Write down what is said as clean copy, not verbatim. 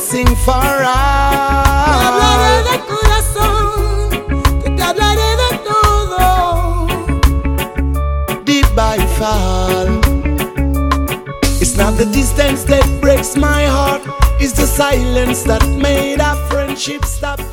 sing for Te hablaré all. de corazón, que te hablaré de todo. Deep by fall. It's not the distance that breaks my heart, it's the silence that made our friendship stop.